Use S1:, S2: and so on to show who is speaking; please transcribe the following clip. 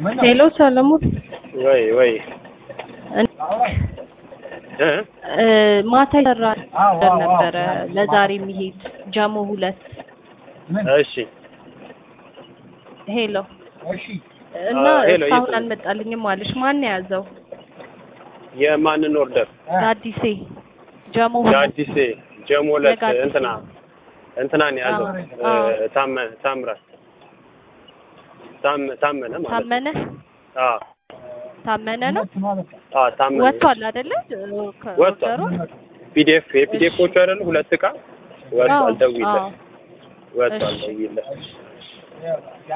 S1: ሄሎ ሰለሞን
S2: ወይ
S1: ማታ ይሰራ ነበረ ለዛሬ የሚሄድ ጃሞ 2
S2: እሺ
S1: ሄሎ እና እስካሁን አልመጣልኝም አለሽ ማን ያዘው
S2: የማንን ኦርደር
S1: አዲሴ ጃሞ
S2: ጃሞ 2 እንትናን ያዘው ታመነ ነው ወጥቷል አይደለ ወጥቷል ፒዲኤፎቹ አይደሉ 2 ዕቃ ወጥቷል ደውይለት